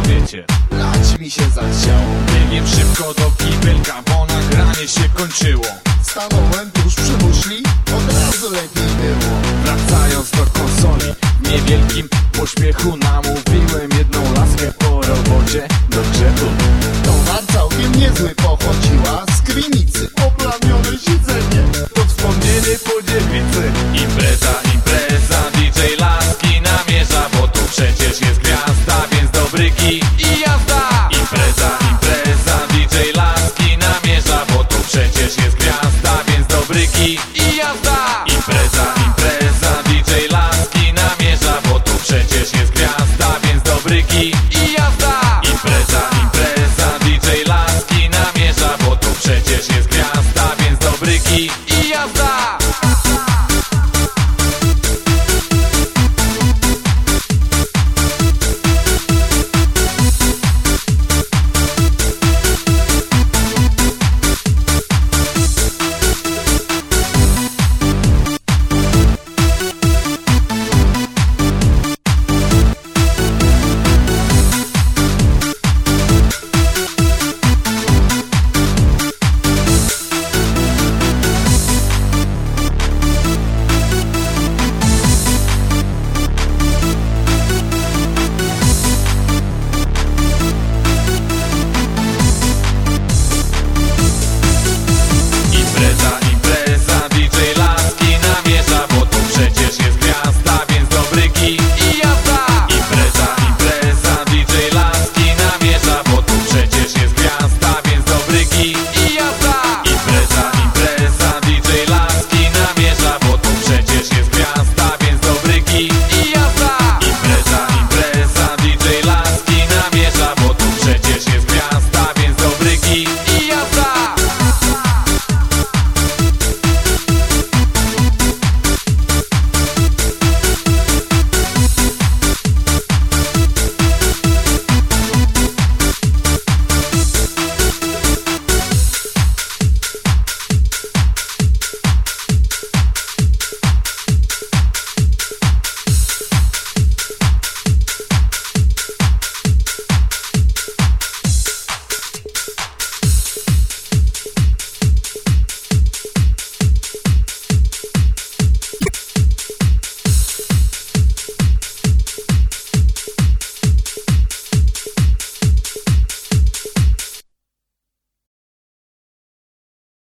wiecie. Lać mi się zachciało, Biegiem szybko do kibelka, bo nagranie się kończyło. stanąłem tuż przy muszli, od razu lepiej było. Wracając do konsoli, w niewielkim pośpiechu namówiłem jedną laskę po robocie do grzechu. Towar całkiem niezły pochodziła z Krynicy. Oplamione siedzenie, To wspomnienie po dziewicy. Impreza, impreza, DJ laski namierza, bo tu przecież jest gwiazda, więc dobry kij i jazda. Impreza, impreza, DJ laski namierza, bo tu przecież jest gwiazda, więc dobry kij i jazda. Impreza, impreza, DJ laski namierza, bo tu przecież jest gwiazda, więc dobry kij i jazda. Impreza, impreza, DJ laski namierza, bo tu przecież jest gwiazda, więc dobry kij i jazda.